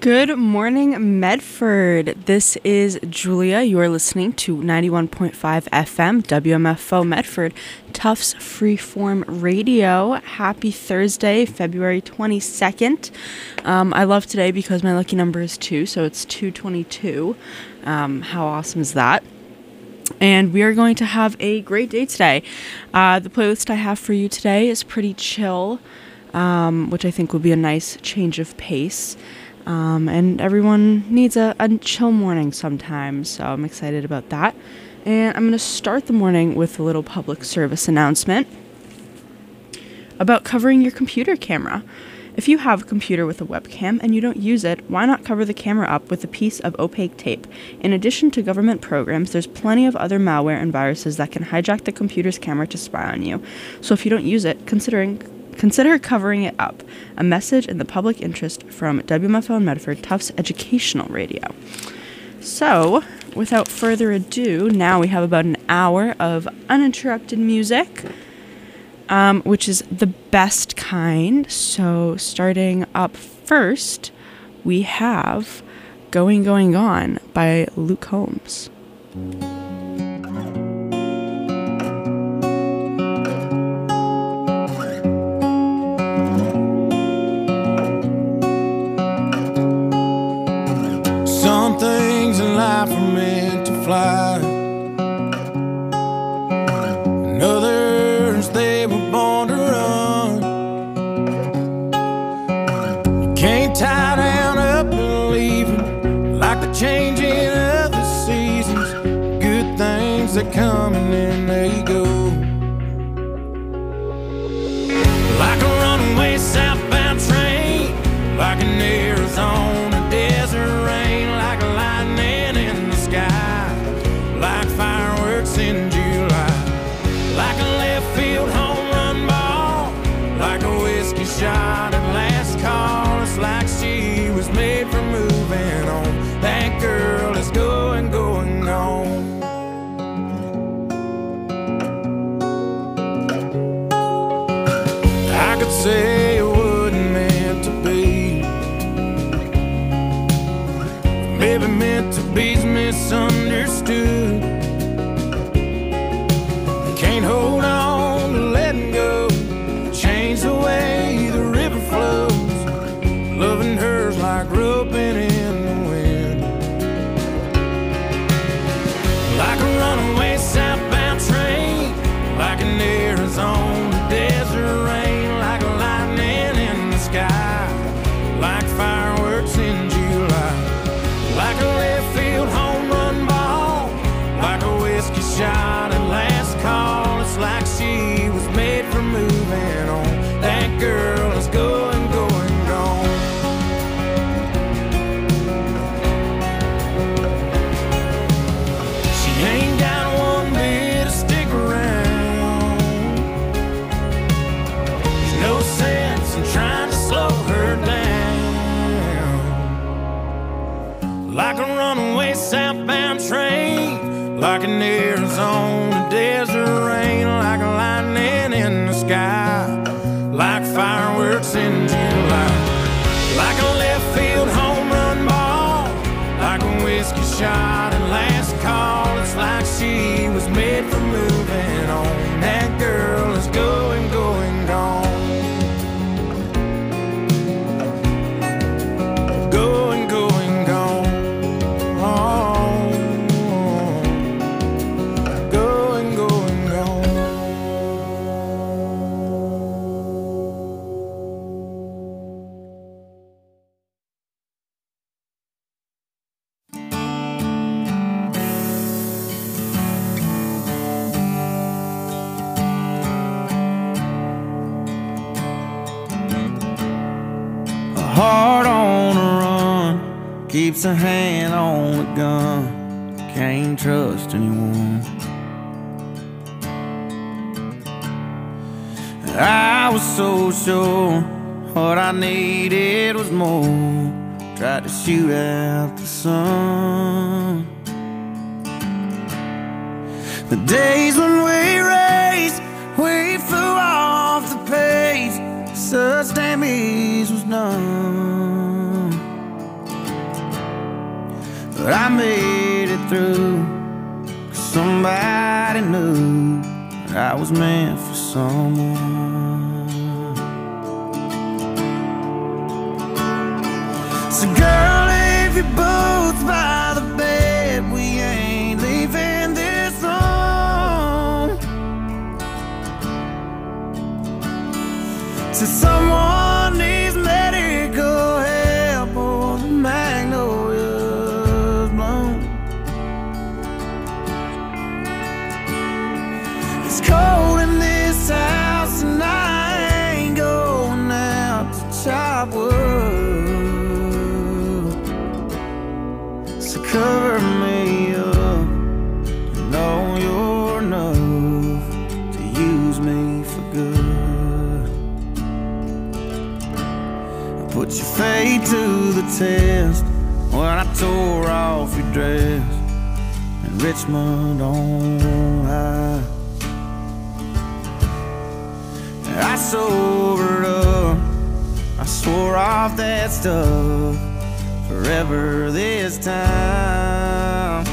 Good morning, Medford. This is Julia. You are listening to 91.5 FM, WMFO Medford, Tufts Freeform Radio. Happy Thursday, February 22nd. I love today because my lucky number is 2, so it's 222. How awesome is that? And we are going to have a great day today. The playlist I have for you today is pretty chill, which I think will be a nice change of pace. And everyone needs a chill morning sometimes, so I'm excited about that. And I'm going to start the morning with a little public service announcement about covering your computer camera. If you have a computer with a webcam and you don't use it, why not cover the camera up with a piece of opaque tape? In addition to government programs, there's plenty of other malware and viruses that can hijack the computer's camera to spy on you. So if you don't use it, Consider covering it up. A message in the public interest from WMFO Medford, Tufts Educational Radio. So, without further ado, now we have about an hour of uninterrupted music, which is the best kind. So, starting up first, we have Going, Going, Gone by Luke Combs. Some things in life are meant to fly, and others they were born to run. You can't tie down up and leave them, like the changing of the seasons. Good things that come and then they go, like a runaway southbound train, like an Arizona desert rain, like lightning in the sky, like fireworks in July, like a left field home run ball, like a whiskey shot at last call. It's like she was made for moving on. That girl is going, going, gone. I could say it wasn't meant to be, maybe meant to be's misunderstood. Can't hold on to letting go, change the way the river flows. Loving her's like roping in the wind, like a runaway southbound train, like an Arizona desert rain, like a lightning in the sky, like fireworks in July, like a left field home run ball, like a whiskey shot at last call. It's like she was made for moving on. That girl is going, going, gone. She ain't got one bit to stick around. There's no sense in trying to slow her down, like a runaway southbound train, like an Arizona desert rain, like a lightning in the sky, like fireworks in July, like a left field home run ball, like a whiskey shot at last call. It's like she was made for moving on. That girl is going, going, gone. Going, going, gone. Going, going, gone. A heart on a run keeps a hand on the gun. Can't trust anyone. I was so sure what I needed was more. Tried to shoot out the sun. The days when we raced, we flew off the page. Such damage was done. but I made it through. 'Cause somebody knew that I was meant for someone. So girl, leave your boots by the bed. We ain't leaving this room till someone needs medical help or the magnolias bloom. It's cold in this house and I ain't going out to chop wood. So cover me up, you know you're enough to use me for good. Put your fate to the test when I tore off your dress in Richmond on High. I sobered up, I swore off that stuff forever this time.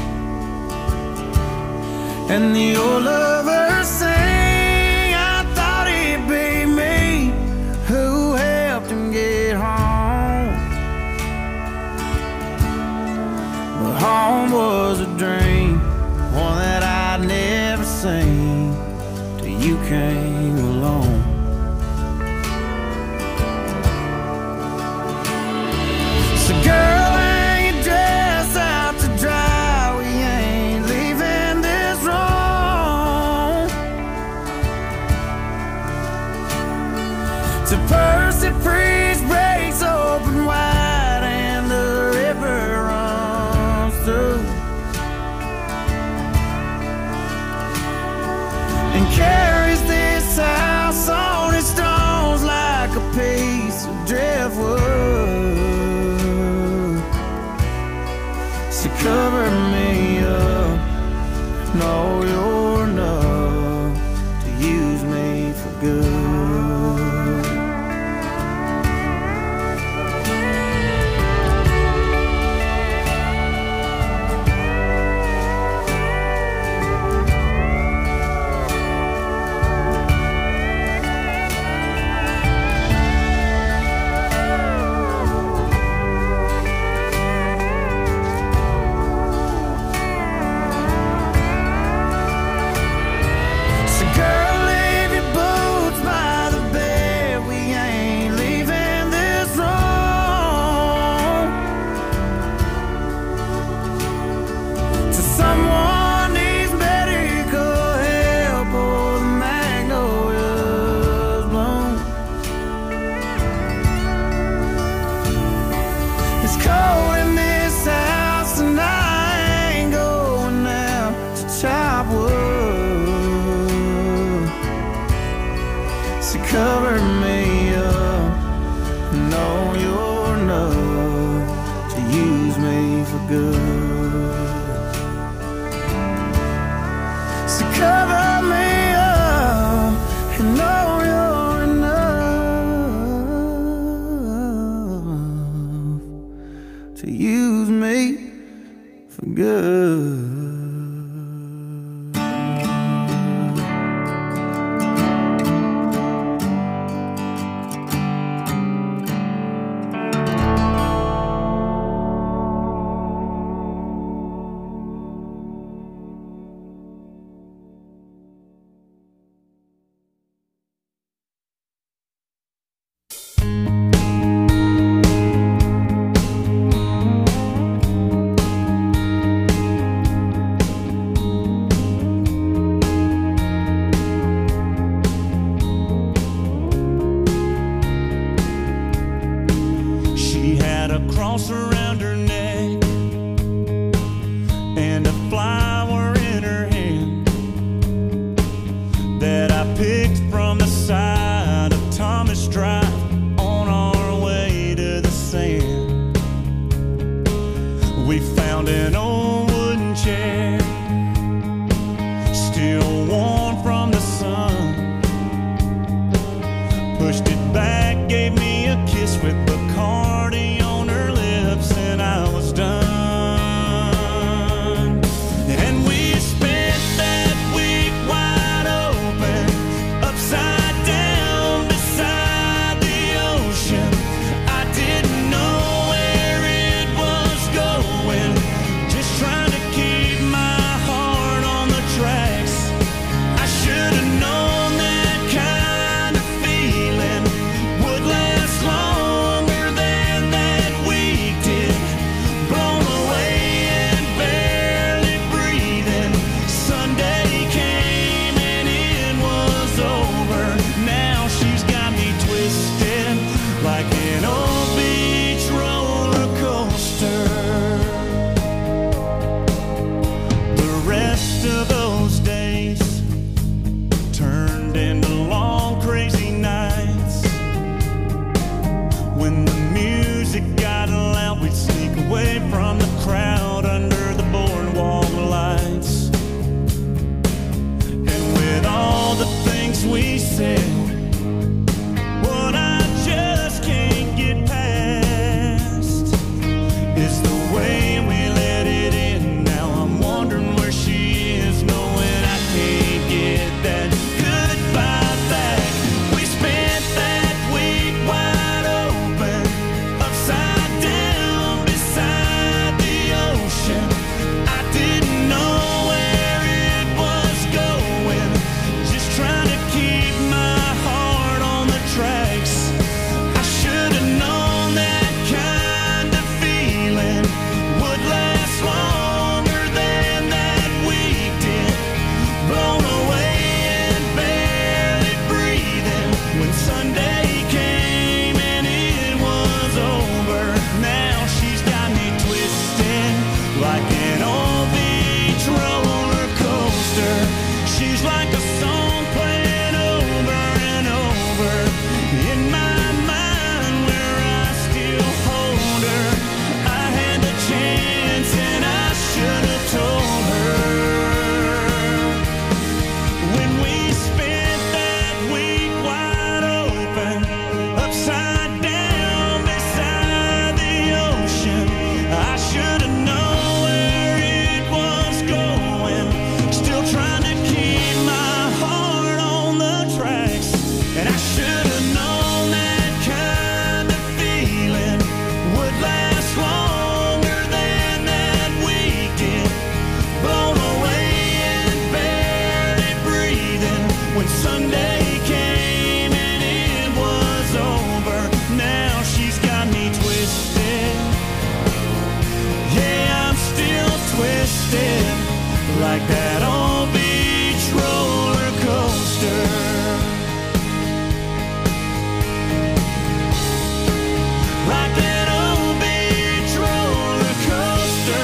And the old lover sang, I thought it'd be me who helped him get home. But home was a dream, one that I'd never seen till you came along. So girl, hang your dress out to dry. We ain't leaving this room till Percy Priest breaks open wide and the river runs through and carries this house on its stones like a piece of driftwood. So cover me up, know you're enough to use me for good. So girl, leave your boots by the bed. We ain't leaving this room till someone needs medical help or the magnolias bloom. It's cold in this house and I ain't going out to chop wood. So cover me up, know you're enough to use me for good. So cover me up and know you're enough to use me for good. She had a cross around her neck and a flower in her hand that I picked from the side of Thomas Drive on our way to the sand. We found an old wooden chair, still warm from the sun. Pushed it back, gave me a kiss with Bacardi on her lips, and I was the music got loud, we'd sneak away from the crowd under the boardwalk lights. And with all the things we said, what I just can't get past is the way we let it in. Now I'm wondering where she is, knowing I can't get that goodbye back. We spent that week wide open, upside down beside the ocean. I didn't know where it was going, just trying to keep my heart on the tracks. I should have known that kind of feeling would last longer than that week did. Blown away and barely breathing when Sunday came and it was over. Now she's got me twisted like an old beach roller coaster. She's like a song playing over and over in my mind, where I still hold her. I had the chance and I should have told her. When we spent that week wide open, upside down beside the ocean, I should have known where it was going. Still trying to keep my heart on the tracks. And I should have known that kind of feeling would last longer than that week did. Blown away and barely breathing when Sunday came and it was over. Now she's got me twisted. Yeah, I'm still twisted like that old beach roller coaster. Like that old beach roller coaster.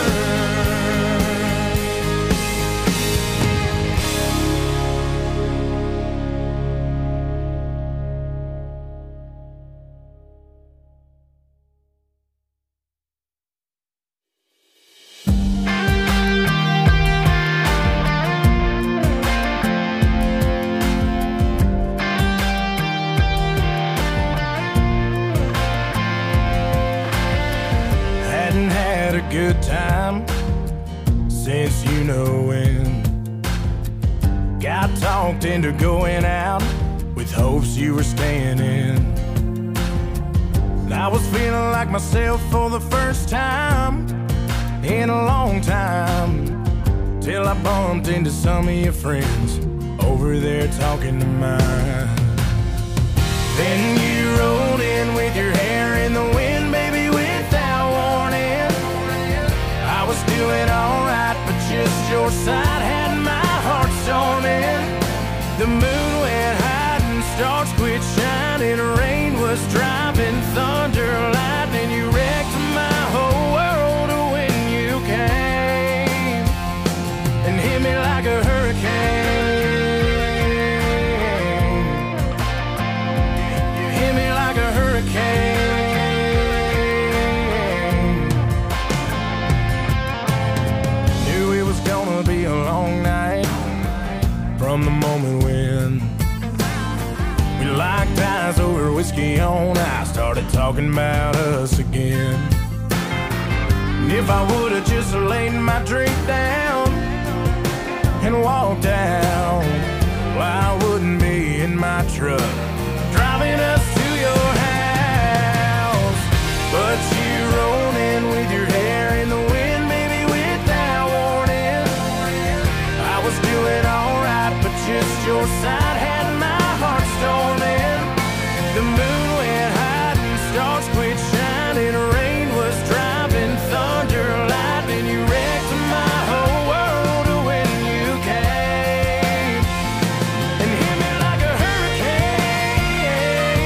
Hadn't had a good time since you know when. Got talked into going out with hopes you were staying in. And I was feeling like myself for the first time in a long time, till I bumped into some of your friends over there talking to mine. Then you rolled in with your hair in the wind, baby, without warning. I was doing alright, but just your side had my heart storming. The moon went high and stars quit shining. Rain was driving, thunder, lightning. You wrecked my whole world when you came and hit me like a hurricane. You hit me like a hurricane. Knew it was gonna be a long night from the moment when we locked eyes over whiskey on ice, started talking about us again. And if I would've just laid my drink down and walked out, well, I wouldn't be in my truck driving us to your house. But you rolled in with your hair in the wind, baby, without warning. I was doing alright, but just your side had my heart storming. The moon went high and stars quit shining. Rain was driving, thunder, lightning. You wrecked my whole world when you came and hit me like a hurricane.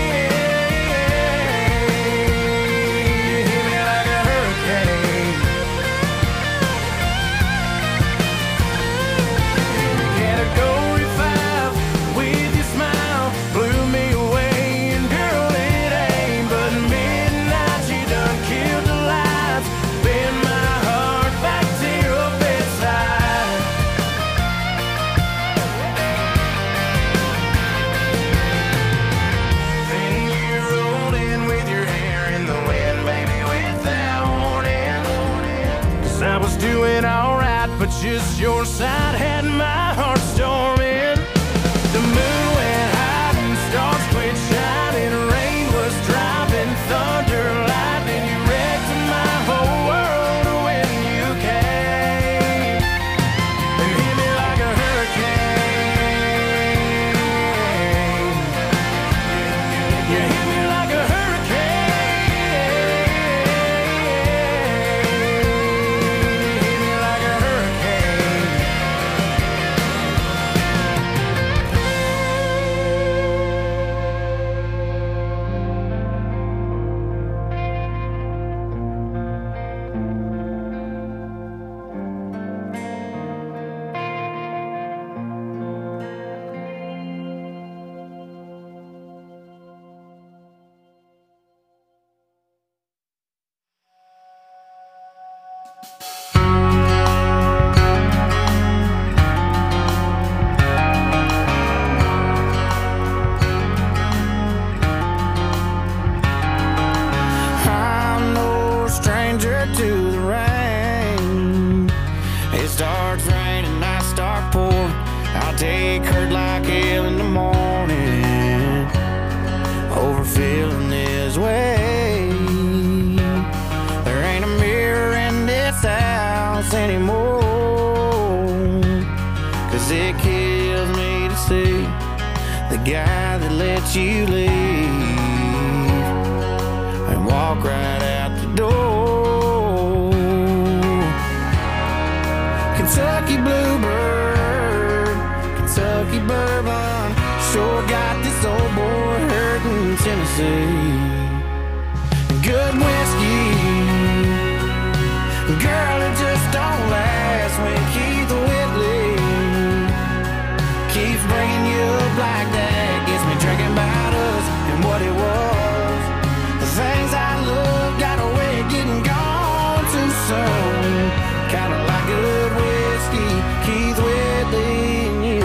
You hit me like a hurricane. Category 5 with your smile blew me away, and girl, it ain't but midnight. just your side had my heart storming. The moon went high and stars quit shining. Rain was driving, thunder, lightning. You wrecked my whole world when you came and hit me like a hurricane. You hit me like a you leave and walk right out the door. Kentucky bluebird, Kentucky bourbon, sure got this old boy hurting Tennessee. Good whiskey, girl, it just don't last when Keith Whitley keeps bringing you up like that. Gets me drinking about us and what it was. The things I love got a way of getting gone too soon. Kinda like good whiskey, Keith Whitley and you.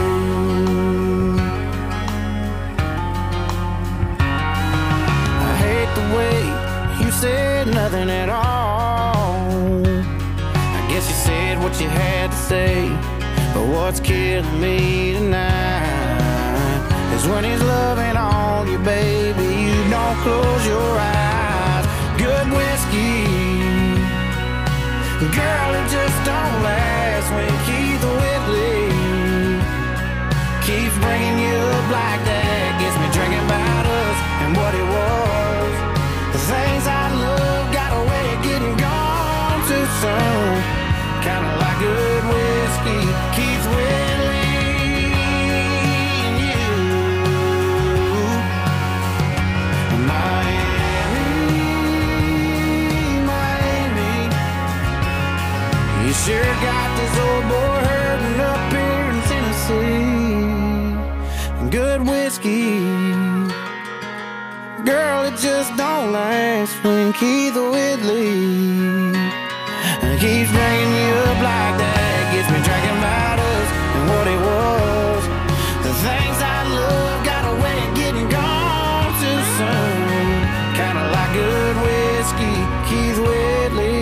I hate the way you said nothing at all. I guess you said what you had to say, but what's killing me tonight is when he's loving on you, baby, you don't close your eyes. Good whiskey, girl, it just don't last when Keith Whitley keeps bringing you up like that. Gets me drinking about us and what it was. The things I love got a way of getting gone too soon. Kinda like good whiskey, Keith Whitley. Sure got this old boy hurting up here in Tennessee. Good whiskey, girl, it just don't last when Keith Whitley keeps bringing you up like that. Gets me drinking about us and what it was. The things I love got a way of getting gone too soon. Kinda like good whiskey, Keith Whitley.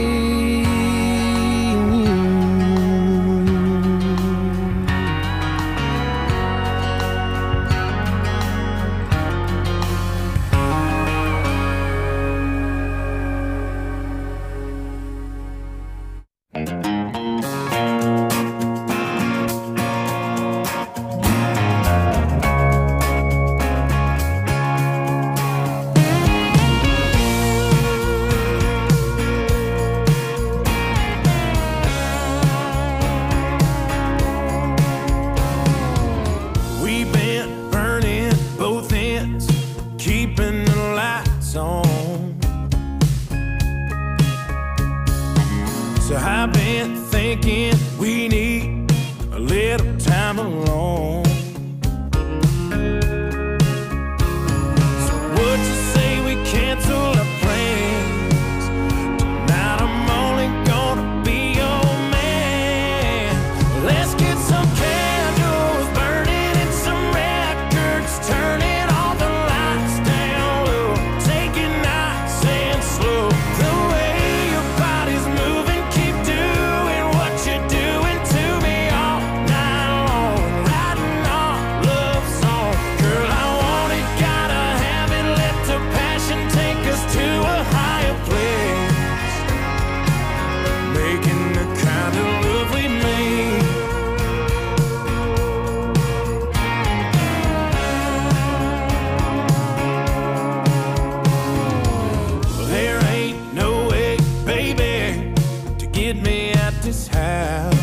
So I've been thinking we need a little time alone. So would you say we cancel our plans? Tonight I'm only gonna be your man. Let's get some candles burning and some records, turning all the lights down low, take it nice and slow. The way your body's moving, keep doing what you're doing too. this house.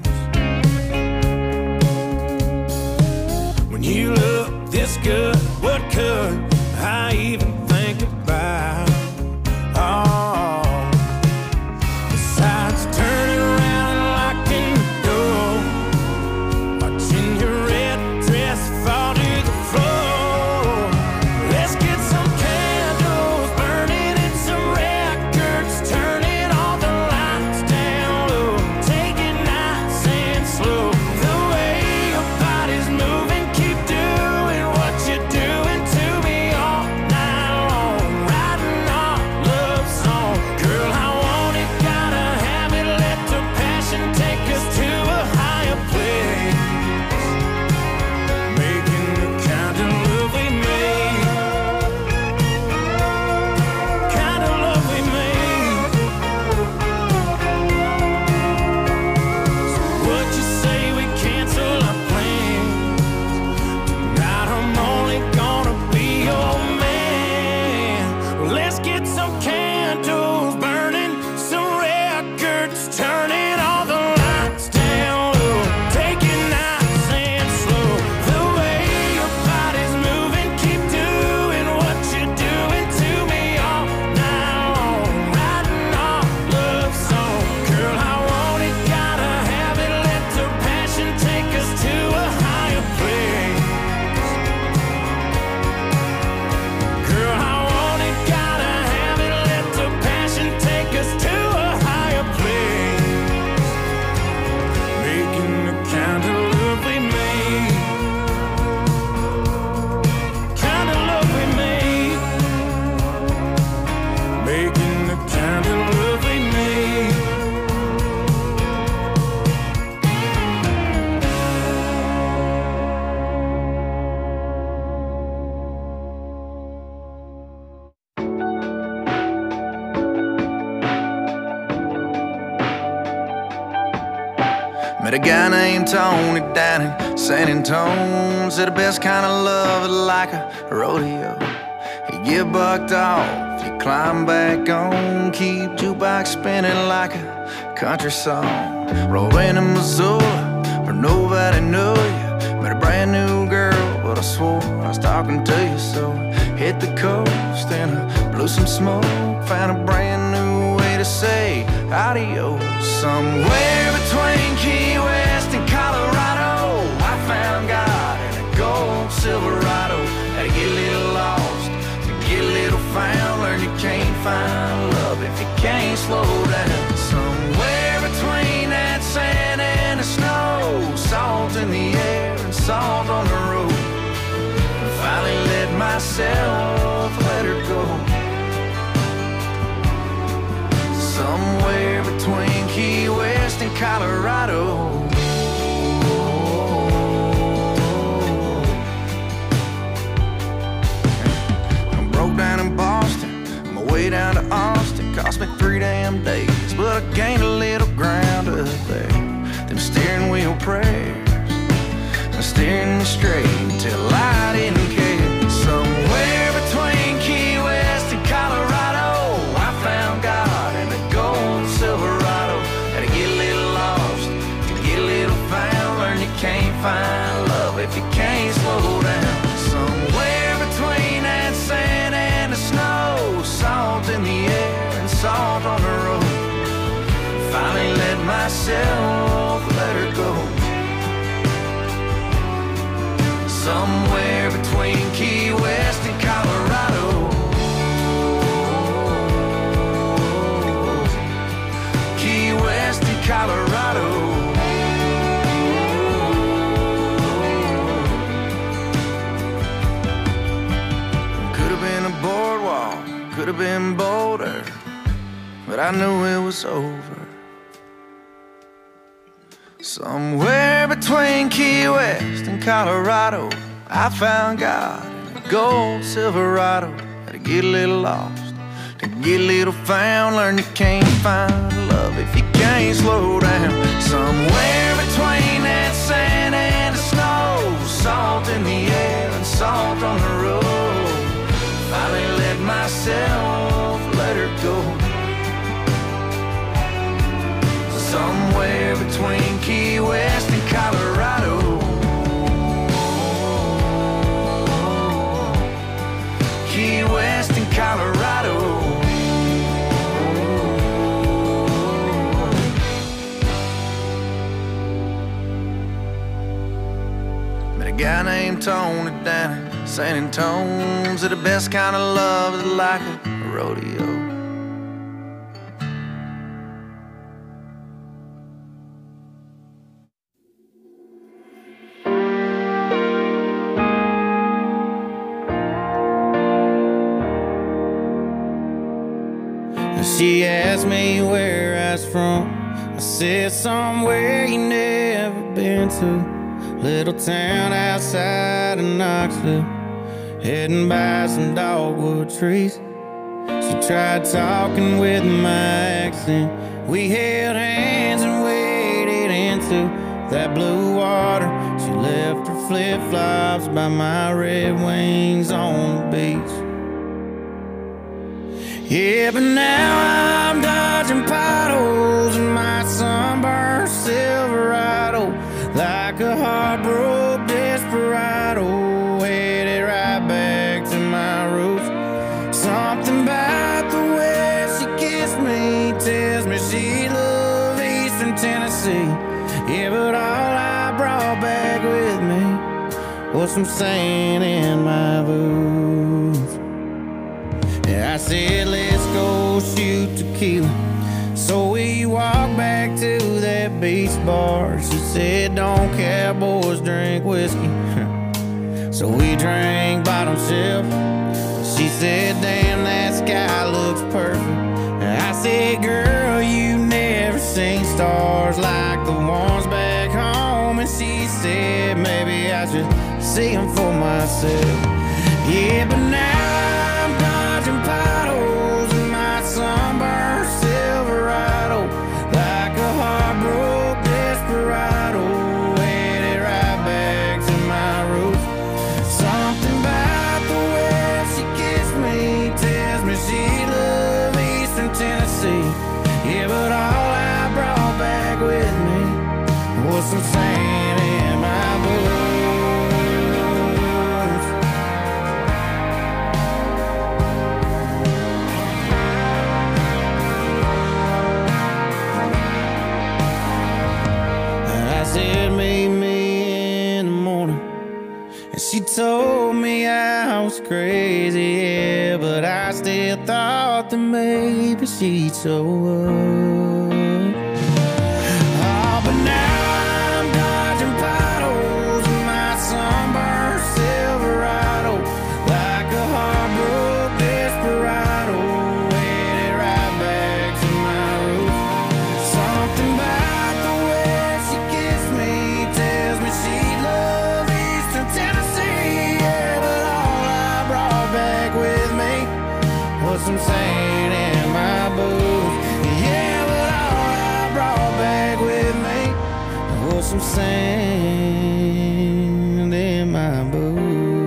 When you look this good, what could I even think about? Oh, besides turning around and locking the door, watching your red dress fall to the floor. Let's get some candles burning and some records, turning all the lights down low, take it nice and slow. The way your body's moving, keep doing what you're doing to me all night long, writing our love song. Girl, I want it, gotta have it, let the passion take us to a higher place, making the kind of love we made, kind of love we made. So what you say we cancel our plans? Tonight I'm only gonna be your man. Well, let's get some candles burning, some records turning, all the lights down low, take it nice and slow. The way your body's moving, keep doing what you're doing to me all night long, writing our love song. Girl, I want it, gotta have it, let the passion take us to a higher place. Girl, I want it, gotta have it, let the passion take us to a higher place, making the kind of love we made, kind of love we made, making the kind of love we made. Met a guy named Tony down in San Antonio. Said the best kind of love is like a rodeo. You get bucked off, you climb back on, keep jukebox spinning like a country song. Roll into Missouri where nobody knew you. Met a brand new girl, but I swore I was talking to you. So hit the coast and I blew some smoke, found a brand new way to say adios. Somewhere between Key West and Colorado, I found God in a gold Silverado. Had to get a little lost, to get a little found. Learn you can't find love if you can't slow down. Somewhere between that sand and the snow, salt in the air and salt on the road. Finally let myself let her go. Somewhere between Key West and Colorado. I'm broke down in Boston, on my way down to Austin. Cost me 3 damn days, but I gained a little ground up there. Them steering wheel prayers, and steering me straight until I didn't care. Somewhere between Key West and Colorado, I found God in a gold Silverado. Had to get a little lost, to get a little found. Learn you can't find love if you can't slow down. Somewhere between that sand and the snow, salt in the air and salt on the road. Finally let myself let her go. Somewhere between Key West and Colorado. Key West and Colorado. Could have been a boardwalk, could have been Boulder, but I knew it was over. Somewhere between Key West and Colorado, I found God in a gold Silverado. Had to get a little lost, to get a little found. Learn you can't find love if you can't slow down. Somewhere between that sand and the snow, salt in the air and salt on the road. Finally let myself let her go. Somewhere between Key West and Colorado. Key West and Colorado. Met a guy named Tony down in San Antonio. Said the best kind of love is like a rodeo. She asked me where I was from. I said somewhere you never been to. Little town outside of Knoxville, heading by some dogwood trees. She tried talking with my accent. We held hands and waded into that blue water. She left her flip-flops by my Red Wings on the beach. Yeah, but now I'm dodging potholes in my sunburned Silverado, like a heartbroken desperado, headed right back to my roots. Something about the way she kissed me tells me she loved Eastern Tennessee. Yeah, but all I brought back with me was some sand in my boots. I said, let's go shoot tequila. So we walked back to that beach bar. She said, don't cowboys drink whiskey. So we drank bottom shelf. She said, damn, that sky looks perfect. I said, girl, you never seen stars like the ones back home. And she said, maybe I should see them for myself. Yeah, but now I'm dodging potholes in my sunburned Silverado, like a heartbroken desperado, headed right back to my roots. Something about the way she kissed me tells me she loved Eastern Tennessee. Yeah, but all I brought back with me was some sand in my boots. Said meet me in the morning, and she told me I was crazy, yeah, but I still thought that maybe she'd show up. Oh, but now I'm dodging potholes in my sunburned Silverado, like a heartbroken desperado, headed right back to my roots. Something about the way she kissed me tells me she loved Eastern Tennessee. Yeah, but all I brought back with me was some sand in my boots. Yeah, but all I brought back with me was some sand in my boots.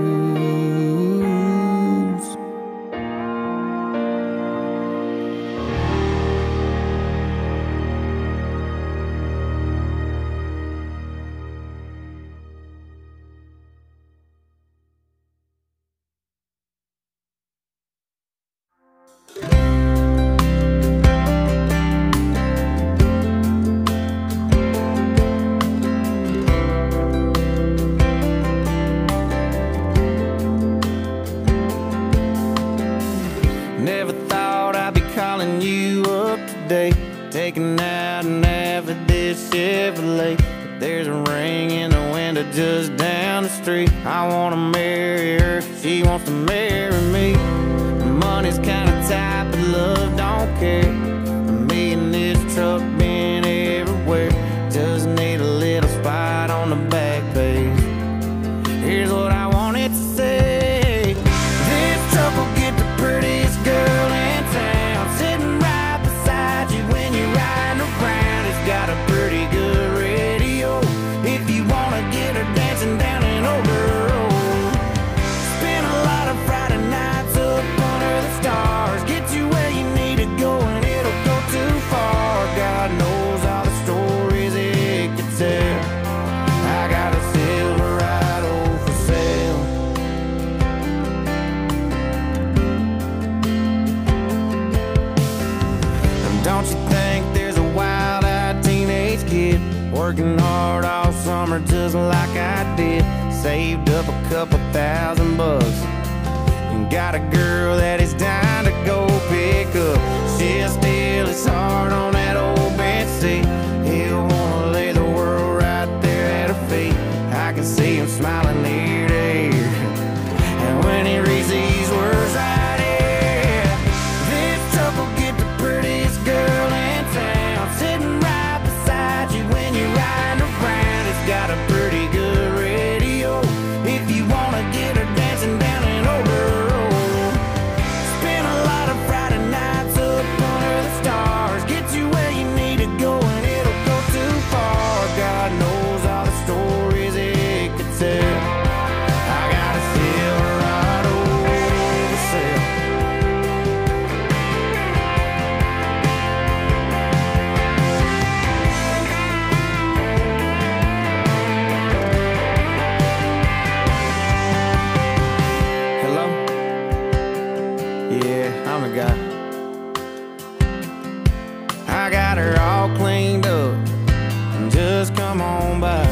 Never thought I'd be calling you up today, taking out an Avid Chevrolet. But there's a ring in the window just down the street. I wanna marry her, she wants to marry me. Money's kinda tight, but love don't care. Me and this truck been everywhere, just need a little spot on the back page. Here's what I wanted to say: this truck will get the prettiest girl in town, sitting right beside you when you're riding around. It's got a pretty good radio if you wanna get her dancing down an older road. Spent a lot of Friday nights up working hard all summer just like I did. Saved up a couple $1,000 and got a girl that is down to go pick up. She'll steal his heart on that old bench seat. He'll wanna lay the world right there at her feet. I can see him smiling ear to ear, and when he reads these words right here, this truck will get the prettiest girl in town, sitting right beside you when you're riding around. It's got a pretty good radio if you wanna get her dancing down an older road. Spend a lot of Friday nights up under the stars, get you where you need to go and it'll go too far. God knows all the stories it could tell. I got a Silverado for sale. Hello? Yeah, I'm the guy. I got her all cleaned up, just come on by.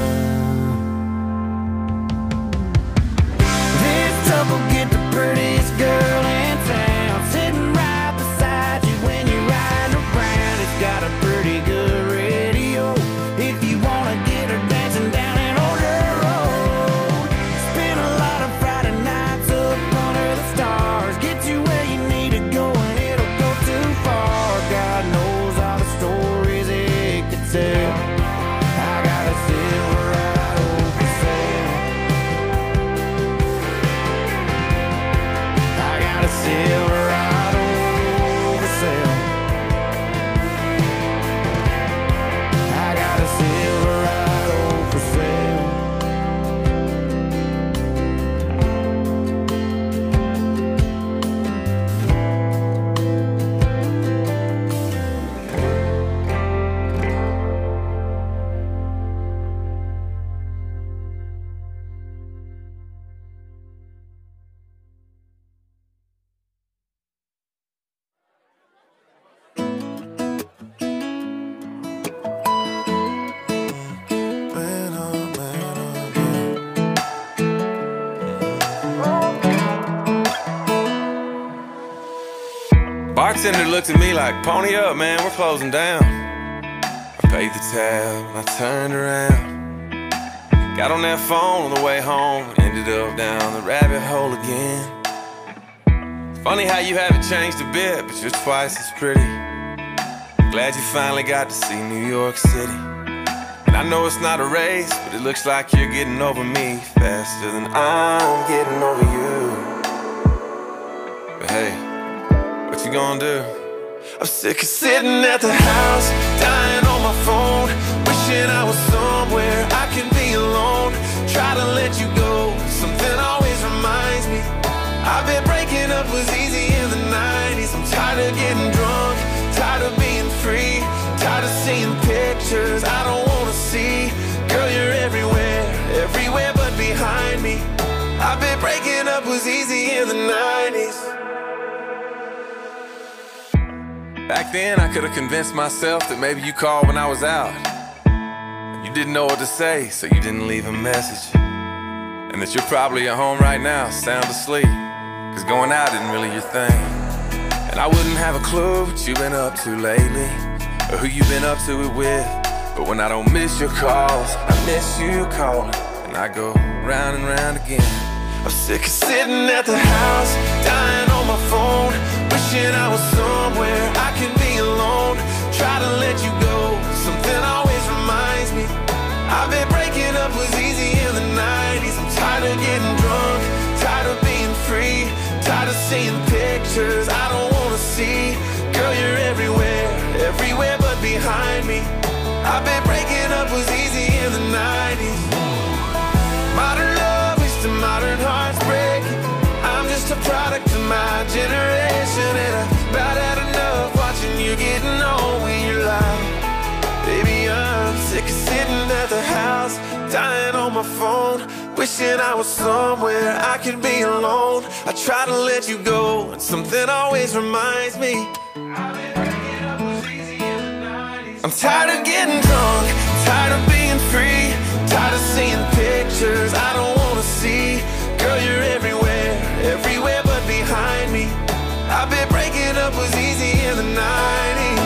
This truck will get the prettiest girl in town, sitting right beside you when you're riding around. It's got a pretty good radio if you wanna get her dancing down an older road. Spend a lot of Friday nights up under the stars, get you where you need to go and it'll go too far. God knows all the stories it could tell. I got a Silverado for sale. I got a Silverado for sale. I got a Silverado for sale. Bartender looked at me like, pony up, man, we're closing down. I paid the tab and I turned around. Got on that phone on the way home, ended up down the rabbit hole again. Funny how you haven't changed a bit, but you're twice as pretty. Glad you finally got to see New York City. And I know it's not a race, but it looks like you're getting over me faster than I'm getting over you. But hey, what you gonna do? I'm sick of sitting at the house, dying on my phone, wishing I was somewhere I can be alone. Try to let you go, something always reminds me. I've been breaking up was easy in the 90s. I'm tired of getting drunk, tired of being free, tired of seeing pictures I don't wanna see. Girl, you're everywhere, everywhere but behind me. I've been breaking up was easy in the 90s. Back then I could've convinced myself that maybe you called when I was out. You didn't know what to say, so you didn't leave a message. And that you're probably at home right now, sound asleep, cause going out isn't really your thing. And I wouldn't have a clue what you've been up to lately, or who you've been up to it with. But when I don't miss your calls, I miss you calling, and I go round and round again. I'm sick of sitting at the house, dying on my phone, wishing I was somewhere I can be alone. Try to let you go, something always reminds me. I've been breaking up was easy in the 90s. I'm tired of getting drunk, tired of being free, tired of seeing pictures I don't wanna see. Girl, you're everywhere, everywhere but behind me. I've been breaking up was easy in the 90s. Modern love is to modern hearts breaking. I'm just a product of my generation, and I've about had enough watching you getting on when you're lying. Baby, I'm sick of sitting at the house, dying on my phone, wishing I was somewhere I could be alone. I try to let you go, and something always reminds me. I'm tired of getting drunk, tired of being being free, tired of seeing pictures I don't wanna see. Girl, you're everywhere, everywhere but behind me. I bet breaking up was easy in the 90s.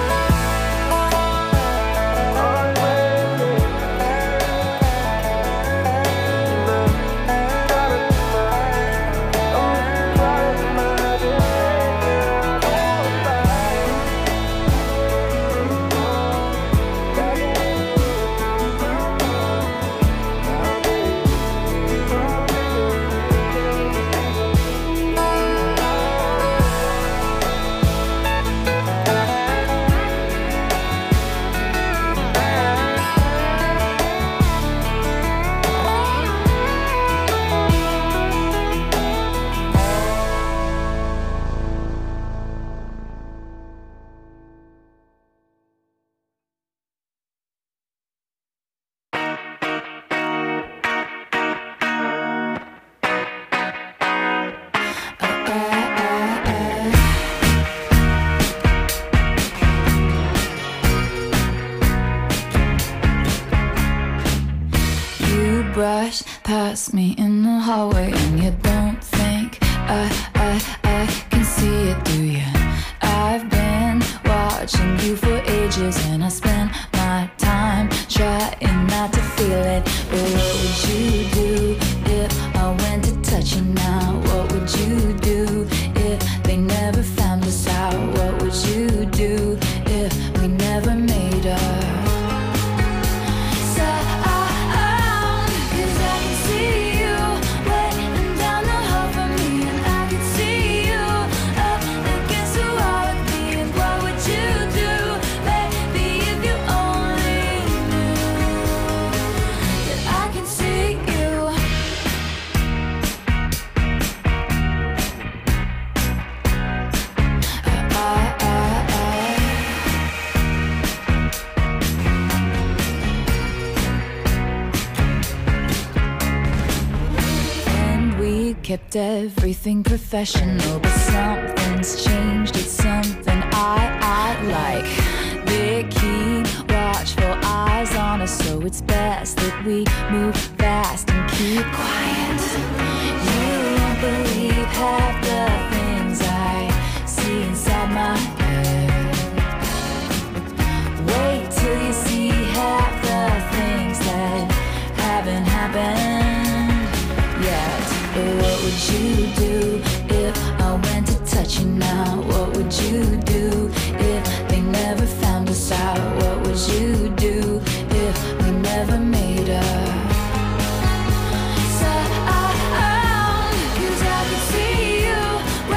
Brush past me in the hallway, and you don't think I can see it, do you? I've been watching you for ages, and I spent my time trying not to feel it. But what would you do if I went to touch you now? What would you do if they never found us out? What would you do if we never made up? Kept everything professional, but something's changed. It's something I like. They keep watchful eyes on us, so it's best that we move fast and keep quiet. You won't believe half the things I see inside my head. Wait till you see half the things that haven't happened yet. But what would you do if I went to touch you now? What would you do if they never found us out? What would you do if we never made up? So 'cause I could see you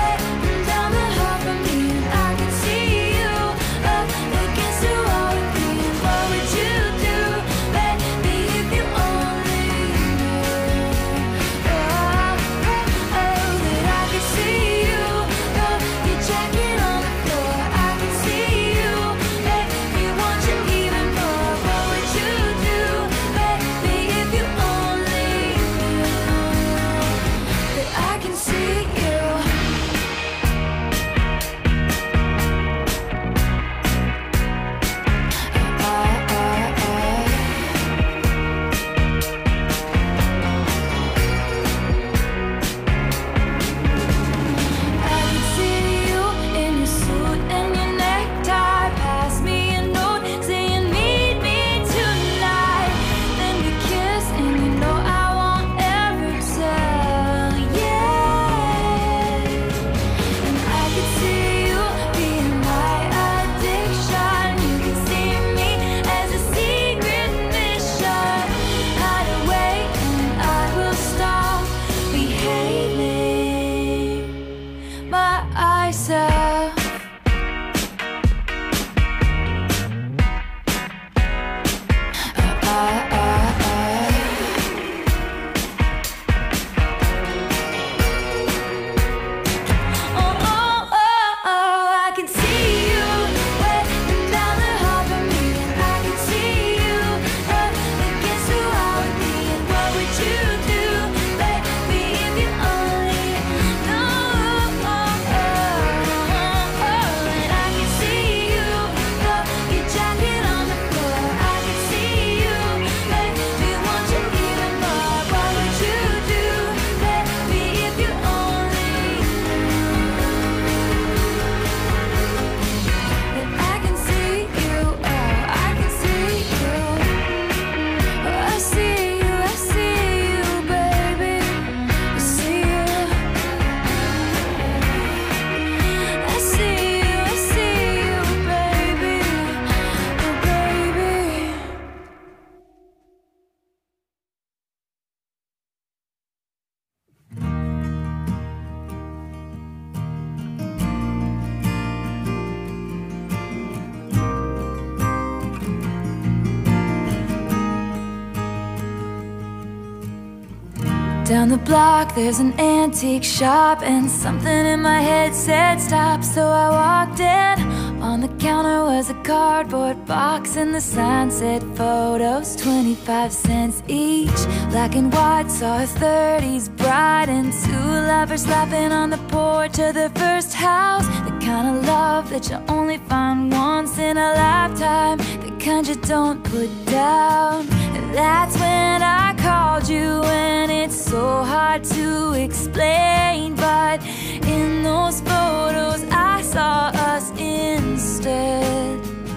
Down the block there's an antique shop, and something in my head said stop, so I walked in. On the counter was a cardboard box, and the sign said photos, 25 cents each. Black and white, saw a 30s bride and two lovers laughing on the porch of their first house. The kind of love that you only find once in a lifetime, the kind you don't put down. And that's when I called you, and it's so hard to explain, but in those photos I saw us instead.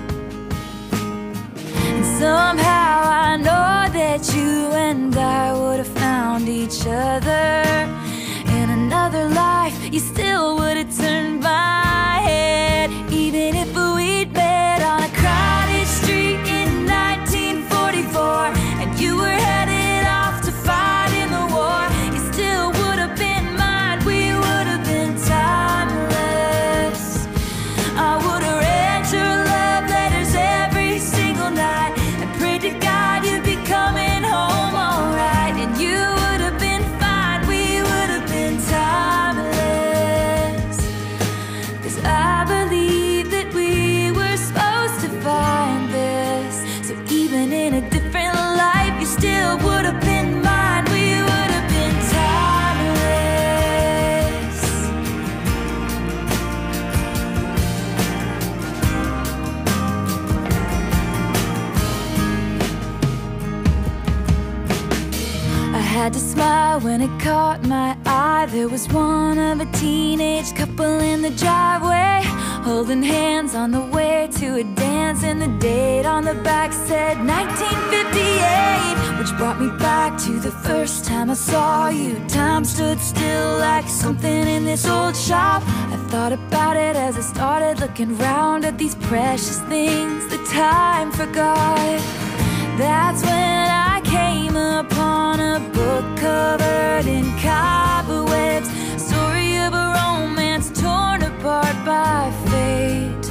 And somehow I know that you and I would have found each other. In another life you still would have turned my head, even if we'd met on a crowded street in 1944, and you were headed off to fight in the war. You still would have been mine, we would have been timeless. I would have read your love letters every single night and prayed to God you'd be coming home alright, and you would have been fine, we would have been timeless. 'Cause I believe that we were supposed to find this, so even in a different life you still would have been mine, we would have been timeless. I had to smile when it caught my eye. There was one of a teenage couple in the driveway, holding hands on the way to a dance, and the date on the back said 1958, which brought me back to the first time I saw you. Time stood still like something in this old shop. I thought about it as I started looking round at these precious things that time forgot. That's when I came upon a book covered in cobwebs, story of a romance torn apart by fate.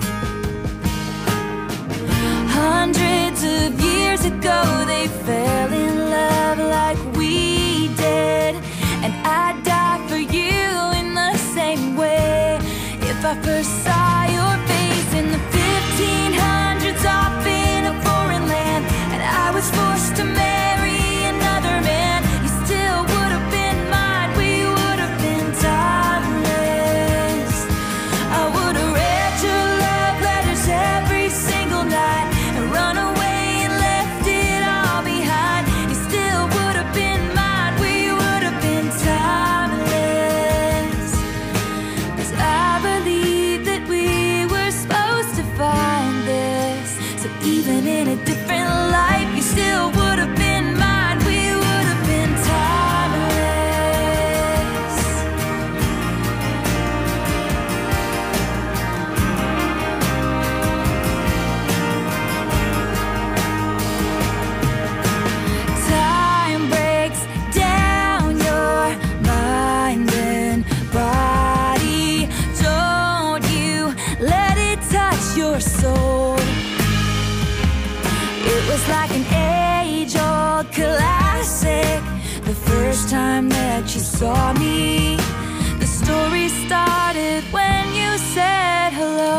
Hundreds of years ago they fell in love like we did, and I'd die for you in the same way if I first saw your face in the 1500s off in a foreign land, and I was forced to marry another man. You still would have been mine, we would have been timeless. I would have read your love letters every single night and run away and left it all behind. You still would have been mine, we would have been timeless. 'Cause I believe that we were supposed to find this, so even in a different life you still would have been mine, we would have been timeless. Time breaks down your mind and body, don't you let it touch your soul. It was like an age-old classic, the first time that you saw me. The story started when you said hello.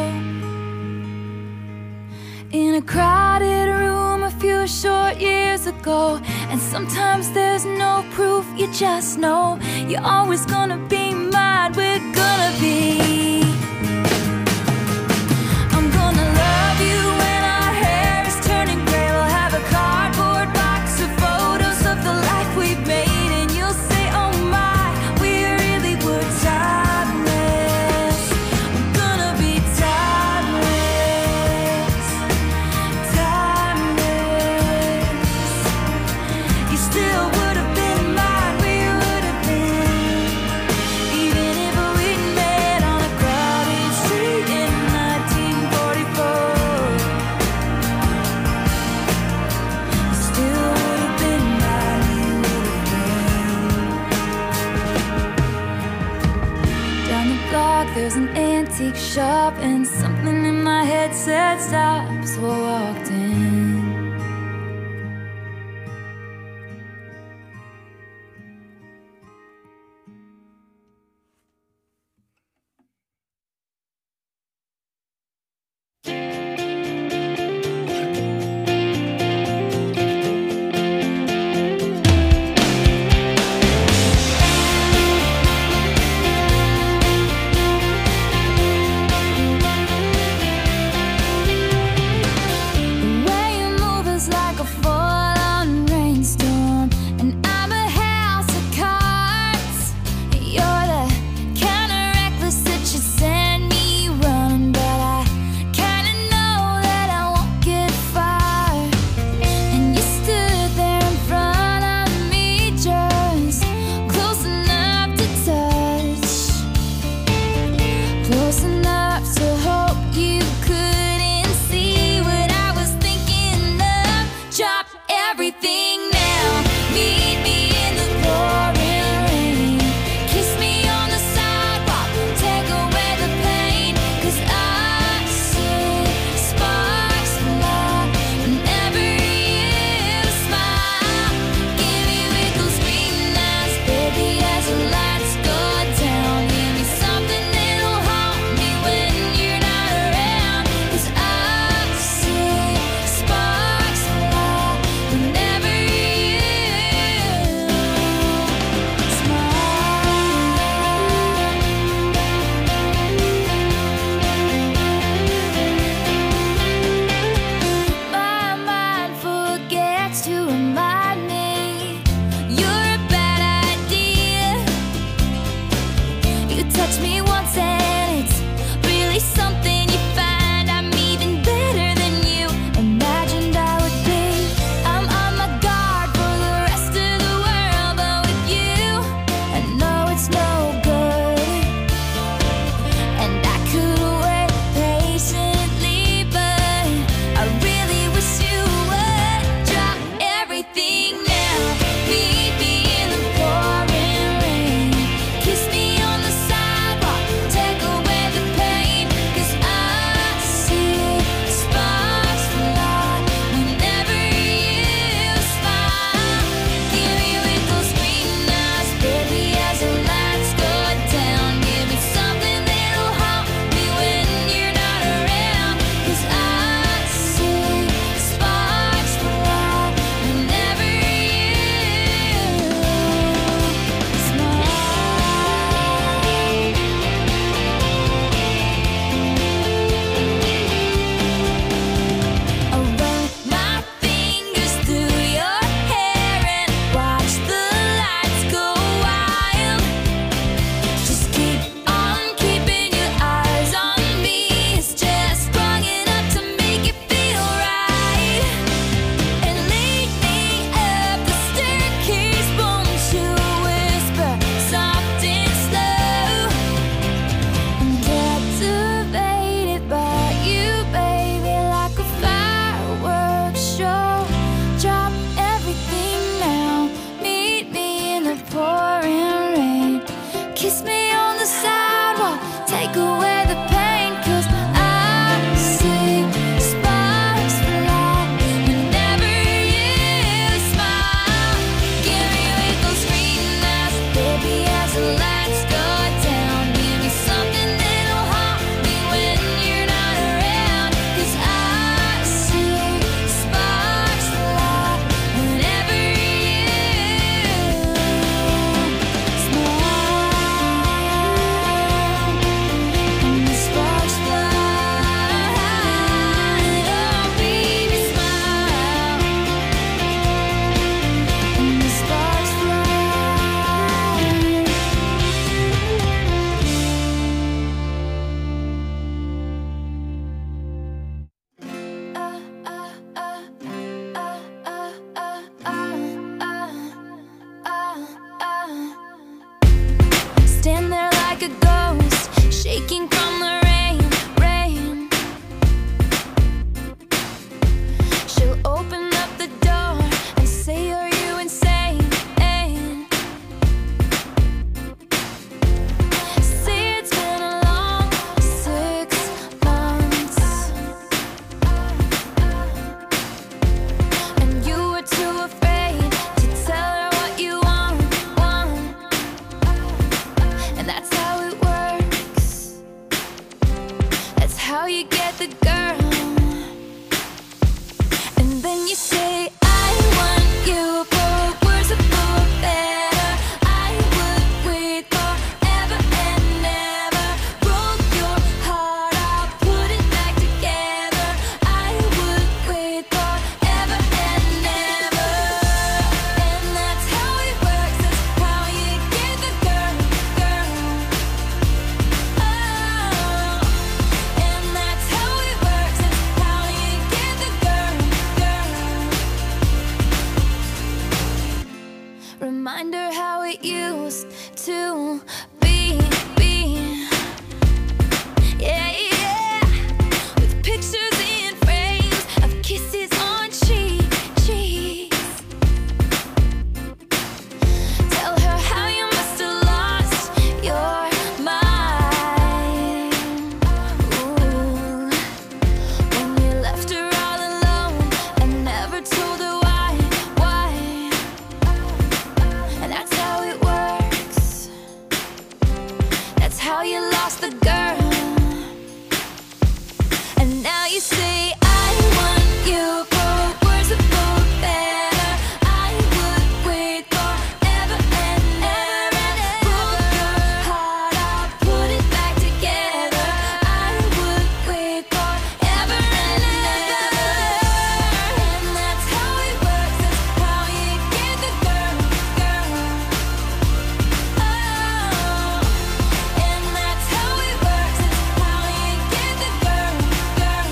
In a crowded room a few short years ago, and sometimes there's no proof, you just know you're always gonna be mine, we're gonna be. I'm gonna love you when our hair is turning gray. We'll have a cardboard box of photos of the life we've made, and you'll say, oh my, we really were timeless. We're gonna be timeless, timeless. You still would have been mine, we would have been, even if we'd met on a crowded street in 1944. You still would have been mine, you would have been. Down the block there's an antique shop, and something in my head said stop, so I walked in. girl. And then you say, I want you for worse or for better. I would wait forever and ever. Broke your heart, I'll put it back together. I would wait forever and ever. And that's how it works, that's how you get the girl, girl. Oh, and that's how it works, that's how you get the girl, girl. Reminder how it used to be. Yeah, yeah. With pictures in frames of kisses on cheeks. Tell her how you must have lost your mind. Ooh. When you left her all alone and never told her why. And that's how it works. That's how you lost the girl. And now you say, I want you for worse or for better. I would wait forever and ever. Broke your heart, I'll put it back together. I would wait forever and ever. And that's how it works, that's how you get the girl, girl. Oh, and that's how it works, that's how you get the girl, girl.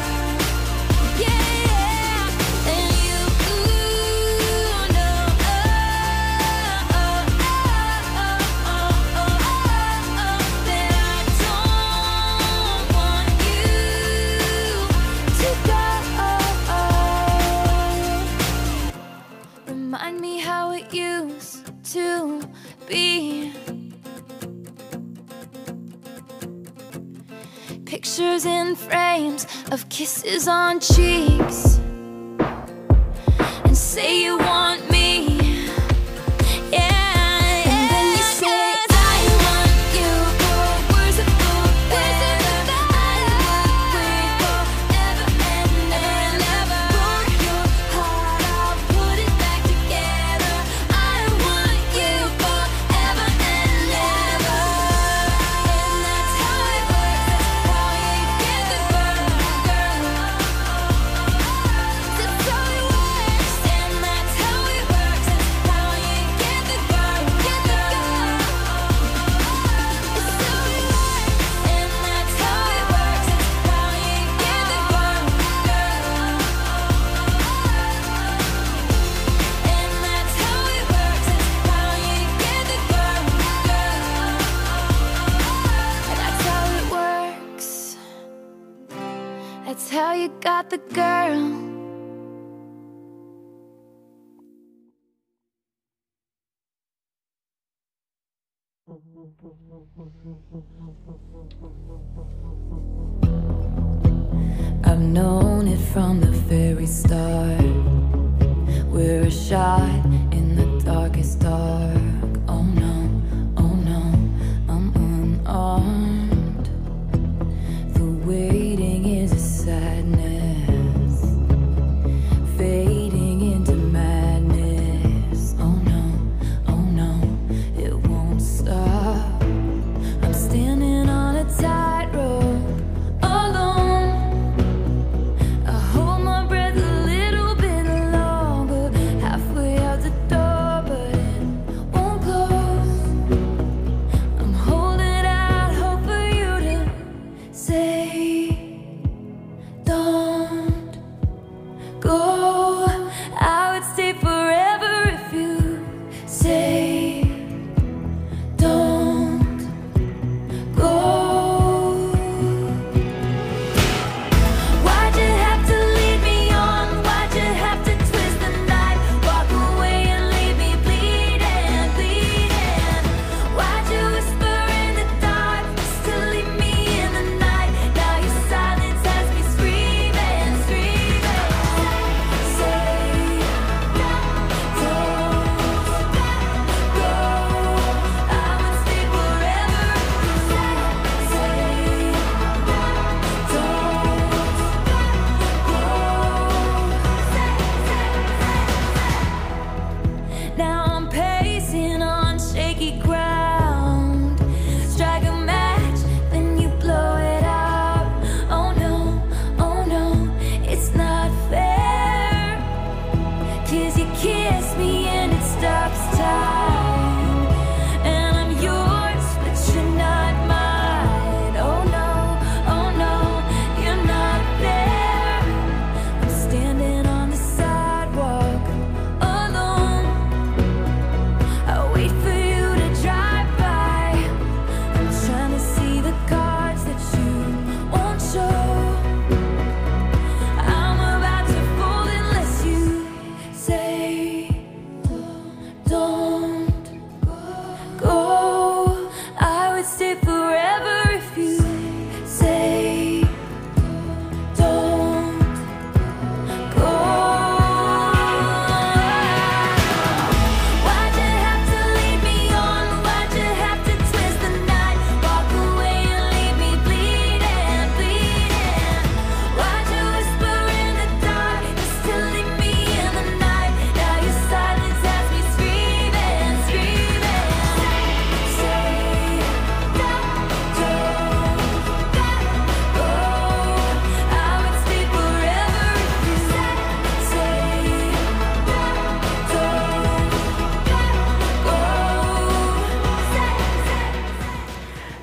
Yeah, and you know, that I don't want you to go. Remind me how it used to be. Pictures in frames of kisses on cheeks. And say you want me. Yeah. And then you say, I want you for worse or for better. I would wait forever and ever. Broke your heart, I'll put it back together. I want you forever and ever. And that's how it works, that's how you get the girl, girl. That's how it works, and that's how it works, that's how you get the girl, get the girl. That's how it works, and that's how it works, that's how you get the girl, girl. And that's how it works, that's how you get the girl, girl. That's how it works. That's how you got the girl. I've known it from the very start. We're a shot in the darkest dark. Oh no, I'm unarmed. The waiting is a sadness, fading into madness. Oh no, it won't stop. I'm standing on a tightrope, alone. I hold my breath a little bit longer, halfway out the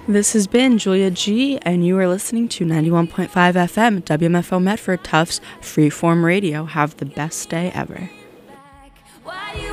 This has been Julia G, and you are listening to 91.5 FM, WMFO Medford, Tufts Freeform Radio. Have the best day ever. Why you